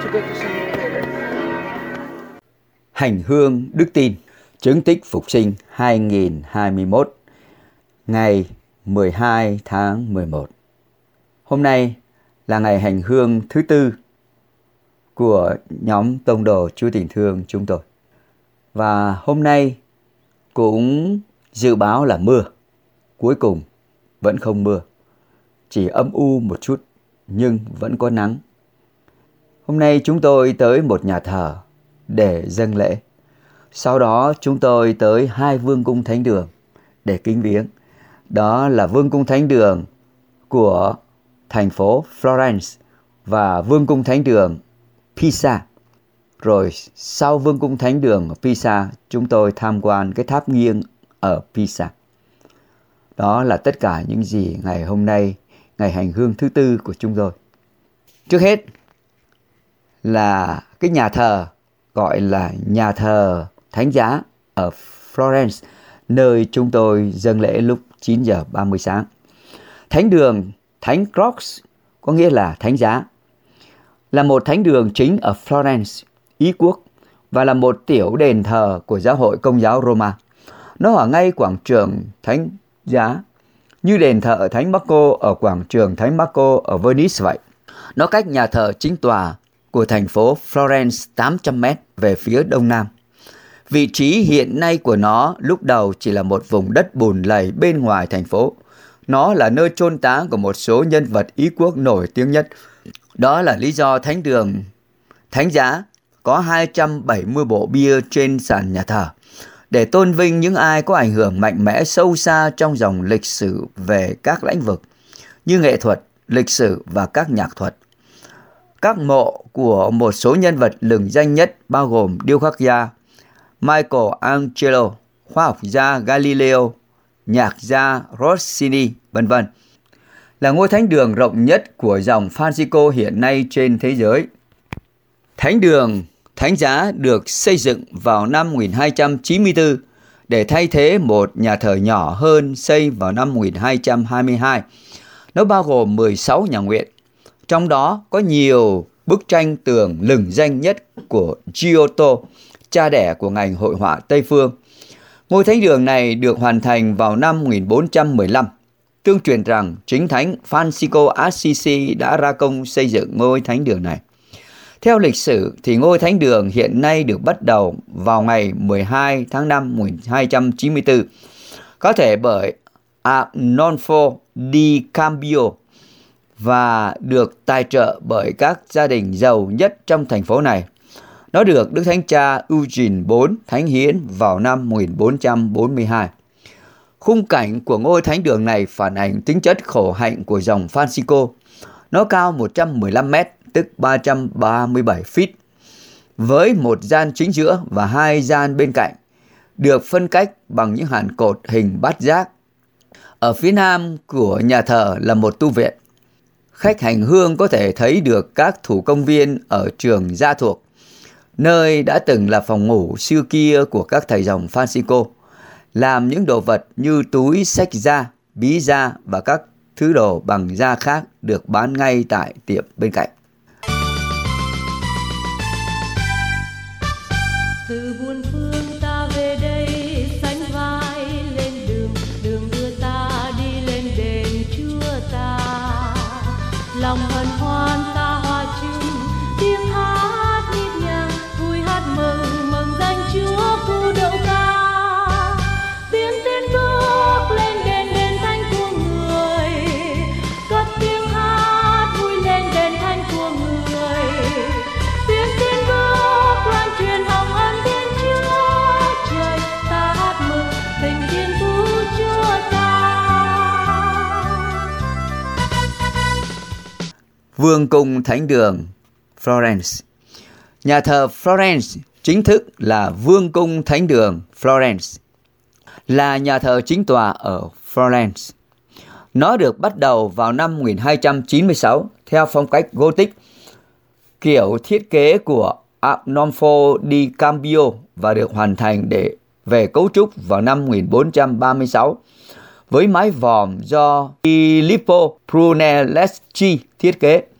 Hành hương đức tin, chứng tích phục sinh 2021, ngày 12 tháng 11. Hôm nay là ngày hành hương thứ tư của nhóm tông đồ Chúa Tình Thương chúng tôi. Và hôm nay cũng dự báo là mưa. Cuối cùng vẫn không mưa, chỉ âm u một chút nhưng vẫn có nắng. Hôm nay chúng tôi tới một nhà thờ để dâng lễ. Sau đó chúng tôi tới hai vương cung thánh đường để kính viếng. Đó là vương cung thánh đường của thành phố Florence và vương cung thánh đường Pisa. Rồi sau vương cung thánh đường ở Pisa, chúng tôi tham quan cái tháp nghiêng ở Pisa. Đó là tất cả những gì ngày hôm nay, ngày hành hương thứ tư của chúng tôi. Trước hết là cái nhà thờ gọi là nhà thờ Thánh Giá ở Florence, nơi chúng tôi dâng lễ lúc 9 giờ 30 sáng. Thánh đường Thánh Cross, có nghĩa là Thánh Giá, là một thánh đường chính ở Florence, Ý quốc, và là một tiểu đền thờ của giáo hội Công giáo Roma. Nó ở ngay quảng trường Thánh Giá, như đền thờ Thánh Marco ở quảng trường Thánh Marco ở Venice vậy. Nó cách nhà thờ chính tòa của thành phố Florence 800 mét về phía đông nam. Vị trí hiện nay của nó lúc đầu chỉ là một vùng đất bùn lầy bên ngoài thành phố. Nó là nơi chôn táng của một số nhân vật Ý quốc nổi tiếng nhất. Đó là lý do thánh đường Thánh Giá có 270 bộ bia trên sàn nhà thờ, để tôn vinh những ai có ảnh hưởng mạnh mẽ sâu xa trong dòng lịch sử về các lĩnh vực như nghệ thuật, lịch sử và các nhạc thuật. Các mộ của một số nhân vật lừng danh nhất bao gồm điêu khắc gia Michelangelo, khoa học gia Galileo, nhạc gia Rossini, v.v. là ngôi thánh đường rộng nhất của dòng Francisco hiện nay trên thế giới. Thánh đường Thánh Giá được xây dựng vào năm 1294 để thay thế một nhà thờ nhỏ hơn xây vào năm 1222. Nó bao gồm 16 nhà nguyện, trong đó có nhiều bức tranh tường lừng danh nhất của Giotto, cha đẻ của ngành hội họa Tây Phương. Ngôi thánh đường này được hoàn thành vào năm 1415. Tương truyền rằng chính thánh Francisco Assisi đã ra công xây dựng ngôi thánh đường này. Theo lịch sử thì ngôi thánh đường hiện nay được bắt đầu vào ngày 12 tháng 5 1294, có thể bởi Arnolfo di Cambio, và được tài trợ bởi các gia đình giàu nhất trong thành phố này. Nó được Đức Thánh Cha Eugene IV thánh hiến vào năm 1442. Khung cảnh của ngôi thánh đường này phản ánh tính chất khổ hạnh của dòng Francisco. Nó cao 115 mét, tức 337 feet, với một gian chính giữa và hai gian bên cạnh, được phân cách bằng những hàng cột hình bát giác. Ở phía nam của nhà thờ là một tu viện. Khách hành hương có thể thấy được các thủ công viên ở trường Gia Thuộc, nơi đã từng là phòng ngủ xưa kia của các thầy dòng Francisco, làm những đồ vật như túi xách da, bí da và các thứ đồ bằng da khác được bán ngay tại tiệm bên cạnh. Từ buôn phương ta về đây sánh vai lên đường, đường đưa ta đi lên đền Chúa ta. Lòng hân hoan ta hòa chung, tiếng hát nhịp nhàng, vui hát mừng mừng danh Chúa cứu độ ca. Tiếng tên bước lên đền đền thánh của người, cất tiếng hát vui lên đền thánh của người. Tiếng tên bước loan truyền hồng ân Thiên Chúa trời, ta hát mừng tình Thiên cứu Chúa ta. Vương cung thánh đường Florence. Nhà thờ Florence chính thức là Vương cung thánh đường Florence, là nhà thờ chính tòa ở Florence. Nó được bắt đầu vào năm 1296 theo phong cách Gothic, kiểu thiết kế của Arnolfo di Cambio, và được hoàn thành để về cấu trúc vào năm 1436 với mái vòm do Filippo Brunelleschi thiết kế.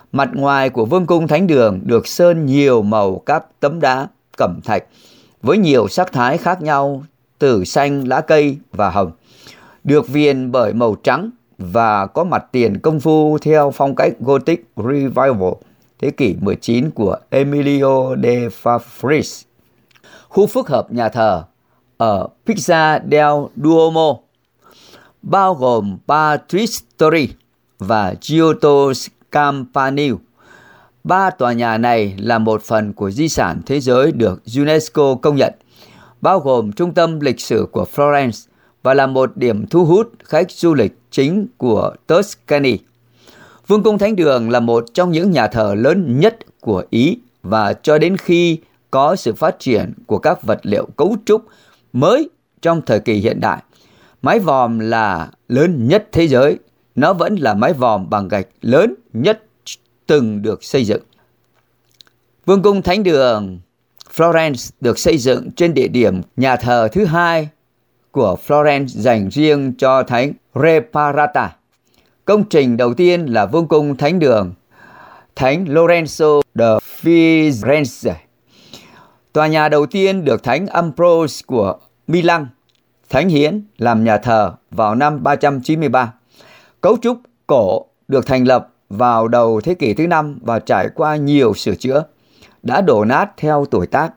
Mặt ngoài của vương cung thánh đường được sơn nhiều màu các tấm đá cẩm thạch với nhiều sắc thái khác nhau từ xanh, lá cây và hồng, được viền bởi màu trắng và có mặt tiền công phu theo phong cách Gothic Revival thế kỷ 19 của Emilio de Fabris. Khu phức hợp nhà thờ ở Piazza del Duomo bao gồm Battisti và Giotto Campanile. Ba tòa nhà này là một phần của di sản thế giới được UNESCO công nhận, bao gồm trung tâm lịch sử của Florence và là một điểm thu hút khách du lịch chính của Tuscany. Vương cung thánh đường là một trong những nhà thờ lớn nhất của Ý, và cho đến khi có sự phát triển của các vật liệu cấu trúc mới trong thời kỳ hiện đại, mái vòm là lớn nhất thế giới. Nó vẫn là mái vòm bằng gạch lớn nhất từng được xây dựng. Vương cung thánh đường Florence được xây dựng trên địa điểm nhà thờ thứ hai của Florence dành riêng cho thánh Reparata. Công trình đầu tiên là vương cung thánh đường thánh Lorenzo de Firenze. Tòa nhà đầu tiên được thánh Ambrose của Milan thánh hiến làm nhà thờ vào năm 393. Cấu trúc cổ được thành lập vào đầu thế kỷ thứ 5 và trải qua nhiều sửa chữa, đã đổ nát theo tuổi tác.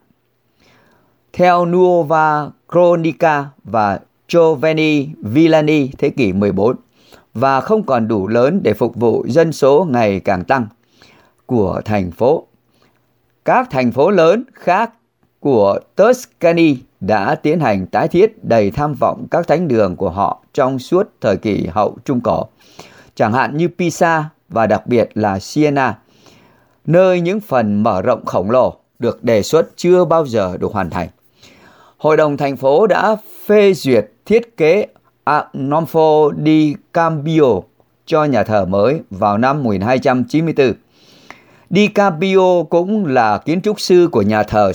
Theo Nuova Cronica và Giovanni Villani thế kỷ 14, và không còn đủ lớn để phục vụ dân số ngày càng tăng của thành phố. Các thành phố lớn khác của Tuscany đã tiến hành tái thiết đầy tham vọng các thánh đường của họ trong suốt thời kỳ hậu Trung Cổ, chẳng hạn như Pisa và đặc biệt là Siena, nơi những phần mở rộng khổng lồ được đề xuất chưa bao giờ được hoàn thành. Hội đồng thành phố đã phê duyệt thiết kế Arnolfo di Cambio cho nhà thờ mới vào năm 1294. Di Cambio cũng là kiến trúc sư của nhà thờ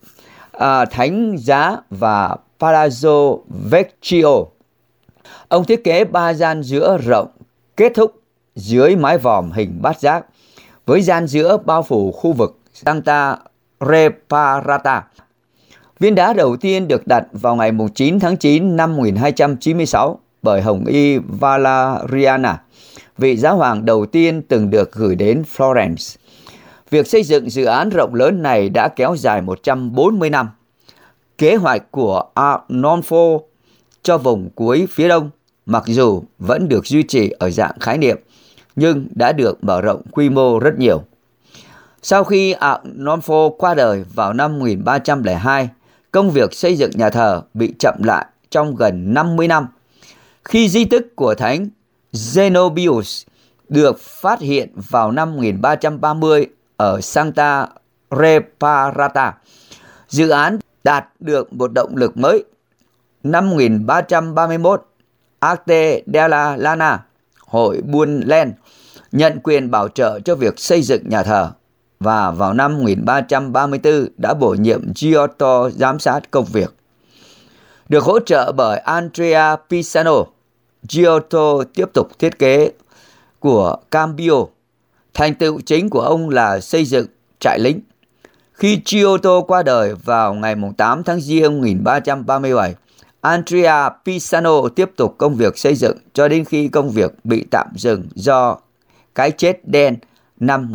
Thánh Giá và Palazzo Vecchio. Ông thiết kế 3 gian giữa rộng kết thúc dưới mái vòm hình bát giác, với gian giữa bao phủ khu vực Santa Reparata. Viên đá đầu tiên được đặt vào ngày 9 tháng 9 năm 1296 bởi Hồng Y Valeriana, vị giáo hoàng đầu tiên từng được gửi đến Florence. Việc xây dựng dự án rộng lớn này đã kéo dài 140 năm. Kế hoạch của Arnolfo cho vùng cuối phía đông, mặc dù vẫn được duy trì ở dạng khái niệm, nhưng đã được mở rộng quy mô rất nhiều. Sau khi Arnolfo qua đời vào năm 1302, công việc xây dựng nhà thờ bị chậm lại trong gần 50 năm. Khi di tích của thánh Zenobius được phát hiện vào năm 1330 ở Santa Reparata, dự án đạt được một động lực mới. Năm 1331, Arte della Lana, hội buôn len, nhận quyền bảo trợ cho việc xây dựng nhà thờ, và vào năm 1334 đã bổ nhiệm Giotto giám sát công việc. Được hỗ trợ bởi Andrea Pisano, Giotto tiếp tục thiết kế của Cambio. Thành tựu chính của ông là xây dựng trại lính. Khi Giotto qua đời vào ngày 8 tháng Giêng 1337, Andrea Pisano tiếp tục công việc xây dựng cho đến khi công việc bị tạm dừng do cái chết đen năm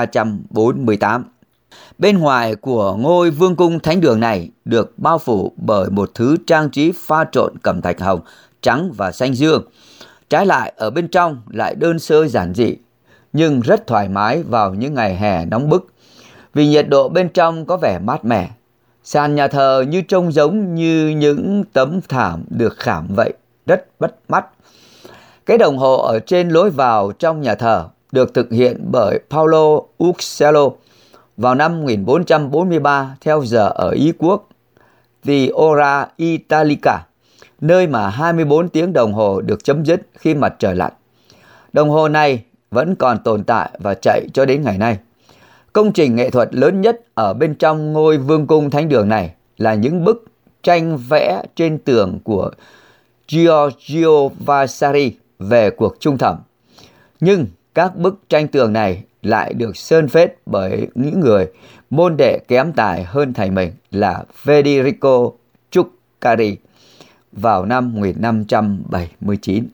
1348. Bên ngoài của ngôi vương cung thánh đường này được bao phủ bởi một thứ trang trí pha trộn cẩm thạch hồng, trắng và xanh dương. Trái lại, ở bên trong lại đơn sơ giản dị, nhưng rất thoải mái vào những ngày hè nóng bức, vì nhiệt độ bên trong có vẻ mát mẻ. Sàn nhà thờ như trông giống như những tấm thảm được khảm vậy, rất bắt mắt. Cái đồng hồ ở trên lối vào trong nhà thờ được thực hiện bởi Paolo Uccello vào năm 1443 theo giờ ở Ý Quốc, The Ora Italica, nơi mà 24 tiếng đồng hồ được chấm dứt khi mặt trời lặn. Đồng hồ này vẫn còn tồn tại và chạy cho đến ngày nay. Công trình nghệ thuật lớn nhất ở bên trong ngôi vương cung thánh đường này là những bức tranh vẽ trên tường của Giorgio Vasari về cuộc trung thẩm. Nhưng các bức tranh tường này lại được sơn phết bởi những người môn đệ kém tài hơn thầy mình là Federico Chuccari vào năm 1579.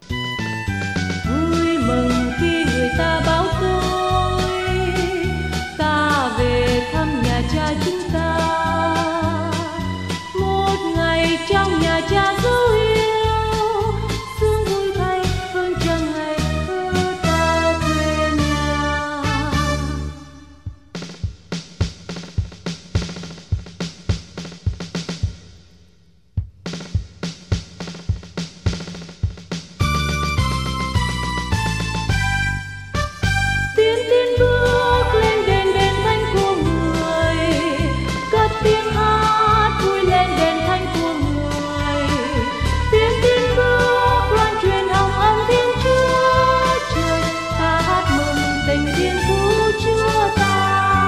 Vui mừng khi người ta báo tôi ta về thăm nhà cha chúng ta, một ngày trong nhà cha dấu yêu, sướng vui thay hơn trăm ngày thơ ta quê nhà. Tiến bước lên đền đền thánh của người, cất tiếng hát vui lên đền thánh của người. Tiến bước loan truyền hồng ân Thiên Chúa Trời, ta hát mừng tình Thiên Cứu Chúa ta.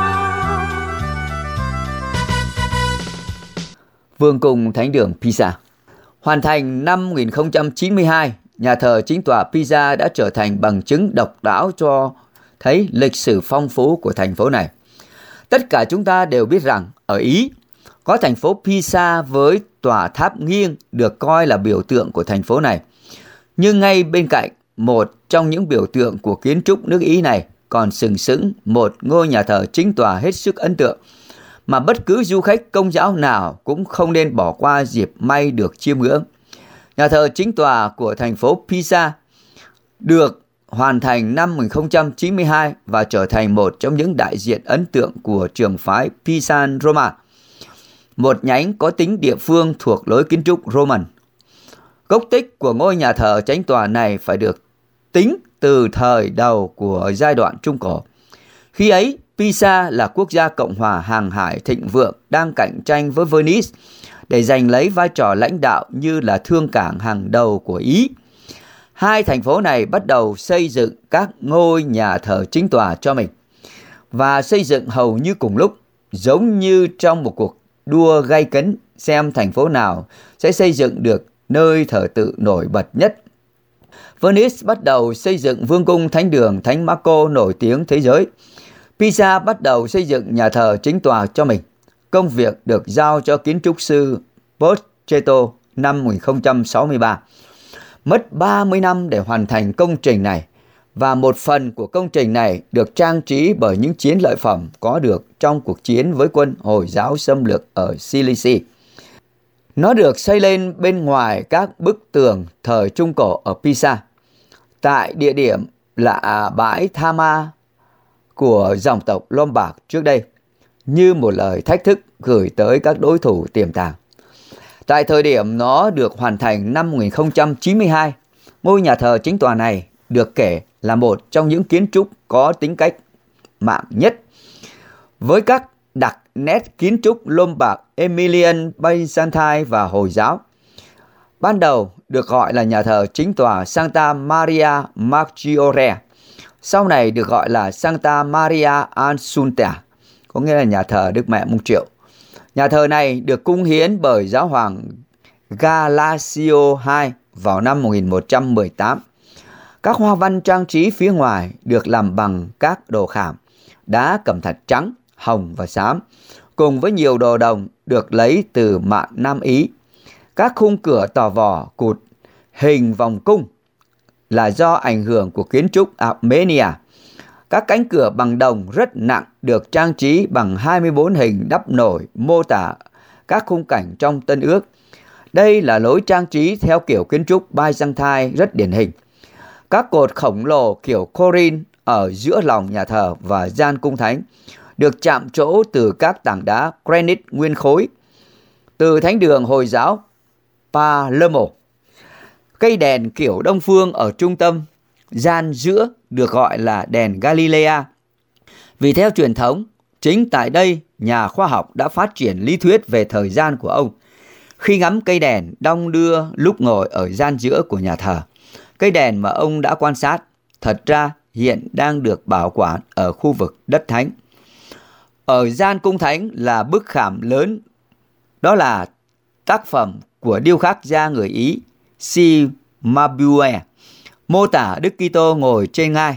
Vương cung Thánh đường Pisa. Hoàn thành năm 1092, nhà thờ chính tòa Pisa đã trở thành bằng chứng độc đáo cho thấy lịch sử phong phú của thành phố này. Tất cả chúng ta đều biết rằng ở Ý có thành phố Pisa với tòa tháp nghiêng được coi là biểu tượng của thành phố này. Nhưng ngay bên cạnh một trong những biểu tượng của kiến trúc nước Ý này còn sừng sững một ngôi nhà thờ chính tòa hết sức ấn tượng mà bất cứ du khách Công giáo nào cũng không nên bỏ qua dịp may được chiêm ngưỡng. Nhà thờ chính tòa của thành phố Pisa được hoàn thành năm 1092 và trở thành một trong những đại diện ấn tượng của trường phái Pisan Roma, một nhánh có tính địa phương thuộc lối kiến trúc Roman. Gốc tích của ngôi nhà thờ chính tòa này phải được tính từ thời đầu của giai đoạn Trung Cổ. Khi ấy, Pisa là quốc gia cộng hòa hàng hải thịnh vượng đang cạnh tranh với Venice để giành lấy vai trò lãnh đạo như là thương cảng hàng đầu của Ý. Hai thành phố này bắt đầu xây dựng các ngôi nhà thờ chính tòa cho mình và xây dựng hầu như cùng lúc, giống như trong một cuộc đua gay cấn xem thành phố nào sẽ xây dựng được nơi thờ tự nổi bật nhất. Venice bắt đầu xây dựng vương cung Thánh đường Thánh Marco nổi tiếng thế giới. Pisa bắt đầu xây dựng nhà thờ chính tòa cho mình. Công việc được giao cho kiến trúc sư Borchetto năm 1063. Mất 30 năm để hoàn thành công trình này, và một phần của công trình này được trang trí bởi những chiến lợi phẩm có được trong cuộc chiến với quân Hồi giáo xâm lược ở Cilicia. Nó được xây lên bên ngoài các bức tường thời Trung Cổ ở Pisa, tại địa điểm là bãi Tama của dòng tộc Lombard trước đây, như một lời thách thức gửi tới các đối thủ tiềm tàng. Tại thời điểm nó được hoàn thành năm 1092, ngôi nhà thờ chính tòa này được kể là một trong những kiến trúc có tính cách mạng nhất, với các đặc nét kiến trúc Lombard, Emilian, Byzantine và Hồi giáo. Ban đầu được gọi là nhà thờ chính tòa Santa Maria Maggiore, sau này được gọi là Santa Maria Assunta, có nghĩa là nhà thờ Đức Mẹ Mung Triệu. Nhà thờ này được cung hiến bởi giáo hoàng Galasio II vào năm 1118. Các hoa văn trang trí phía ngoài được làm bằng các đồ khảm, đá cẩm thạch trắng, hồng và xám, cùng với nhiều đồ đồng được lấy từ mạn Nam Ý. Các khung cửa tỏ vỏ cụt hình vòng cung là do ảnh hưởng của kiến trúc Armenia. Các cánh cửa bằng đồng rất nặng được trang trí bằng 24 hình đắp nổi mô tả các khung cảnh trong Tân Ước. Đây là lối trang trí theo kiểu kiến trúc Byzantine rất điển hình. Các cột khổng lồ kiểu Corinth ở giữa lòng nhà thờ và gian cung thánh được chạm trổ từ các tảng đá granite nguyên khối. Từ thánh đường Hồi giáo Palermo, cây đèn kiểu Đông phương ở trung tâm gian giữa được gọi là đèn Galilea. Vì theo truyền thống, chính tại đây nhà khoa học đã phát triển lý thuyết về thời gian của ông. Khi ngắm cây đèn đong đưa lúc ngồi ở gian giữa của nhà thờ, cây đèn mà ông đã quan sát thật ra hiện đang được bảo quản ở khu vực đất thánh. Ở gian cung thánh là bức khảm lớn, đó là tác phẩm của điêu khắc gia người Ý Cimabue, mô tả Đức Kitô ngồi trên ngai.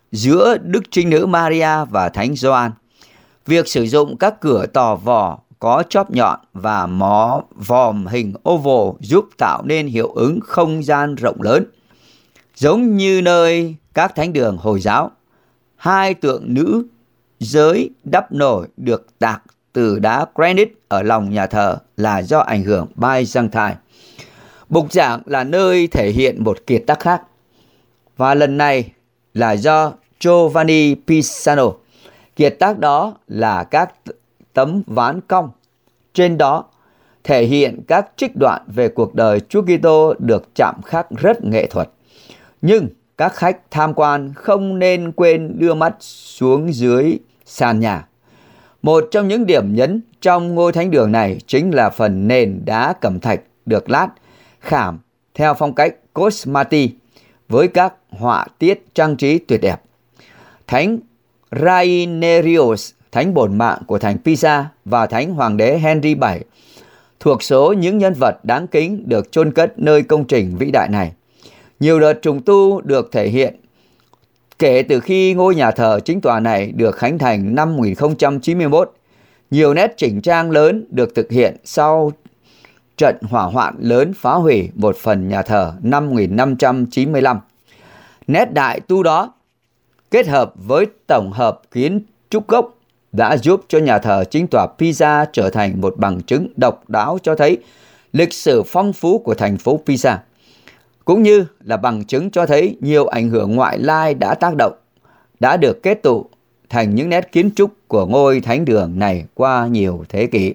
giữa Đức Trinh Nữ Maria và Thánh Gioan. Việc sử dụng các cửa tò vò có chóp nhọn và mỏ vòm hình oval giúp tạo nên hiệu ứng không gian rộng lớn. Giống như nơi các thánh đường Hồi giáo, hai tượng nữ giới đắp nổi được tạc từ đá granite ở lòng nhà thờ là do ảnh hưởng Byzantine. Bục giảng là nơi thể hiện một kiệt tác khác, và lần này là do Giovanni Pisano. Kiệt tác đó là các tấm ván cong. Trên đó thể hiện các trích đoạn về cuộc đời Chúa Kitô được chạm khắc rất nghệ thuật. Nhưng các khách tham quan không nên quên đưa mắt xuống dưới sàn nhà. Một trong những điểm nhấn trong ngôi thánh đường này chính là phần nền đá cẩm thạch được lát khảm theo phong cách Cosmati với các họa tiết trang trí tuyệt đẹp. Thánh Rhainerius, thánh bổn mạng của thành Pisa, và thánh hoàng đế Henry VII thuộc số những nhân vật đáng kính được chôn cất nơi công trình vĩ đại này. Nhiều đợt trùng tu được thể hiện kể từ khi ngôi nhà thờ chính tòa này được khánh thành năm 1091. Nhiều nét chỉnh trang lớn được thực hiện sau trận hỏa hoạn lớn phá hủy một phần nhà thờ năm 1595. Nét đại tu đó kết hợp với tổng hợp kiến trúc gốc đã giúp cho nhà thờ chính tòa Pisa trở thành một bằng chứng độc đáo cho thấy lịch sử phong phú của thành phố Pisa, cũng như là bằng chứng cho thấy nhiều ảnh hưởng ngoại lai đã tác động, đã được kết tụ thành những nét kiến trúc của ngôi thánh đường này qua nhiều thế kỷ.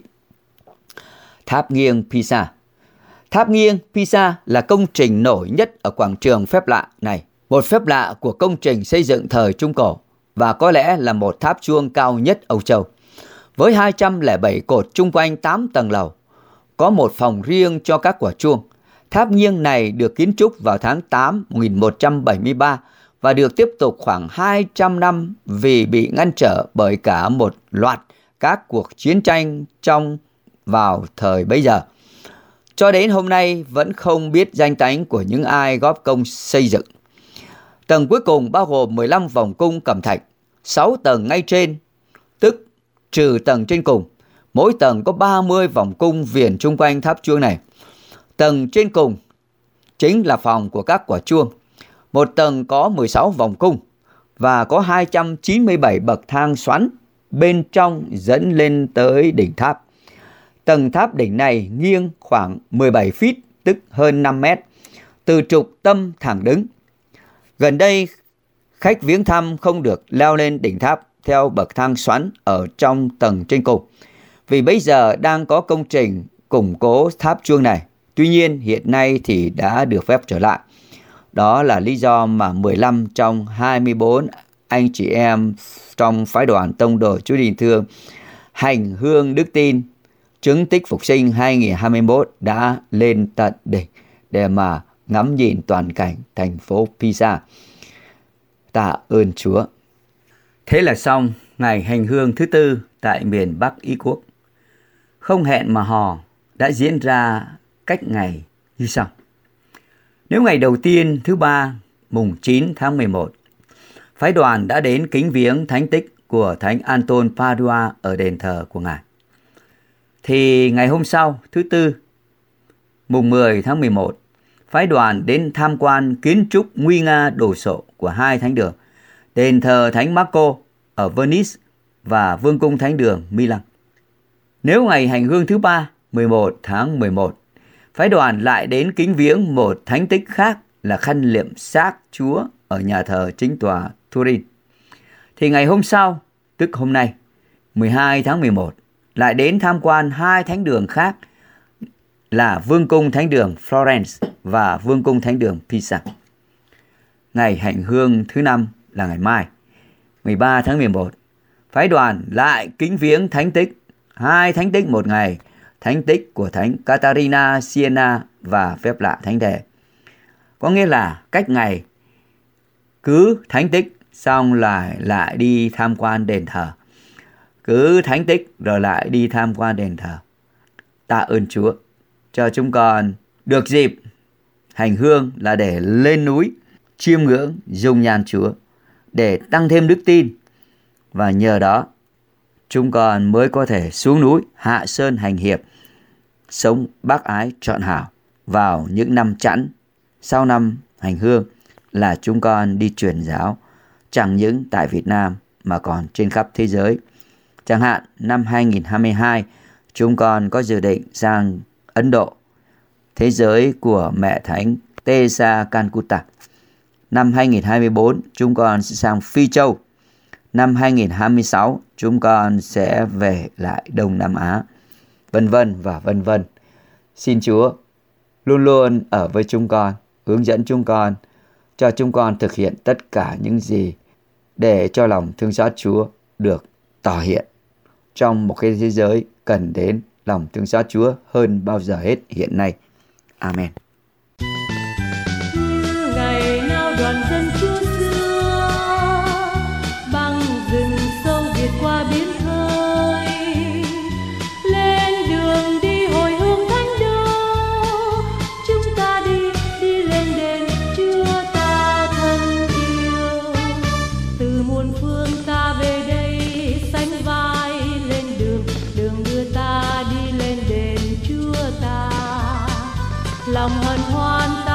Tháp nghiêng Pisa. Tháp nghiêng Pisa là công trình nổi nhất ở quảng trường phép lạ này, một phép lạ của công trình xây dựng thời Trung Cổ, và có lẽ là một tháp chuông cao nhất Âu Châu. Với 207 cột chung quanh 8 tầng lầu, có một phòng riêng cho các quả chuông. Tháp nghiêng này được kiến trúc vào tháng 8 1173 và được tiếp tục khoảng 200 năm vì bị ngăn trở bởi cả một loạt các cuộc chiến tranh vào thời bấy giờ. Cho đến hôm nay vẫn không biết danh tánh của những ai góp công xây dựng. Tầng cuối cùng bao gồm 15 vòng cung cẩm thạch, 6 tầng ngay trên, tức trừ tầng trên cùng. Mỗi tầng có 30 vòng cung viền chung quanh tháp chuông này. Tầng trên cùng chính là phòng của các quả chuông. Một tầng có 16 vòng cung và có 297 bậc thang xoắn bên trong dẫn lên tới đỉnh tháp. Tầng tháp đỉnh này nghiêng khoảng 17 feet, tức hơn 5 mét, từ trục tâm thẳng đứng. Gần đây, khách viếng thăm không được leo lên đỉnh tháp theo bậc thang xoắn ở trong tầng trên cùng, vì bây giờ đang có công trình củng cố tháp chuông này. Tuy nhiên, hiện nay thì đã được phép trở lại. Đó là lý do mà 15 trong 24 anh chị em trong phái đoàn tông đồ Chúa Đình Thương hành hương đức tin chứng tích phục sinh 2021 đã lên tận đỉnh để mà ngắm nhìn toàn cảnh thành phố Pisa. Tạ ơn Chúa. Thế là xong ngày hành hương thứ tư tại miền Bắc Ý Quốc. Không hẹn mà hò đã diễn ra cách ngày như sau. Nếu ngày đầu tiên thứ ba mùng 9 tháng 11, phái đoàn đã đến kính viếng thánh tích của Thánh Anton Padua ở đền thờ của Ngài, thì ngày hôm sau thứ tư mùng 10 tháng 11, phái đoàn đến tham quan kiến trúc nguy nga đồ sộ của hai thánh đường, đền thờ Thánh Marco ở Venice và Vương cung Thánh đường Milan. Nếu ngày hành hương thứ ba 11 tháng 11, phái đoàn lại đến kính viếng một thánh tích khác là khăn liệm xác Chúa ở nhà thờ chính tòa Turin, thì ngày hôm sau, tức hôm nay 12 tháng 11, lại đến tham quan hai thánh đường khác là Vương cung Thánh đường Florence và Vương cung Thánh đường Pisa. Ngày hành hương thứ năm là ngày mai 13 tháng 11, phái đoàn lại kính viếng thánh tích, hai thánh tích một ngày, thánh tích của Thánh Catarina Siena và phép lạ thánh thể. Có nghĩa là cách ngày cứ thánh tích xong lại đi tham quan đền thờ, cứ thánh tích rồi lại đi tham quan đền thờ. Tạ ơn Chúa cho chúng con được dịp hành hương là để lên núi chiêm ngưỡng dung nhan Chúa, để tăng thêm đức tin. Và nhờ đó, chúng con mới có thể xuống núi hạ sơn hành hiệp, sống bác ái trọn hảo vào những năm chẵn sau năm hành hương, là chúng con đi truyền giáo chẳng những tại Việt Nam mà còn trên khắp thế giới. Chẳng hạn năm 2022, chúng con có dự định sang Ấn Độ, thế giới của Mẹ Thánh Teresa Calcutta. Năm 2024, chúng con sẽ sang Phi Châu. Năm 2026, chúng con sẽ về lại Đông Nam Á, vân vân và vân vân. Xin Chúa luôn luôn ở với chúng con, hướng dẫn chúng con, cho chúng con thực hiện tất cả những gì để cho lòng thương xót Chúa được tỏ hiện trong một cái thế giới cần đến lòng thương xót Chúa hơn bao giờ hết hiện nay. Amen. Như ngày nào đoàn dân Chúa xưa băng rừng sâu việt qua biển khơi, lên đường đi hồi hương thánh đô, chúng ta đi lên đền Chúa ta thân yêu. Từ muôn phương ta về đây sánh vai lên đường đưa ta đi lên đền Chúa ta. Lòng hân hoan ta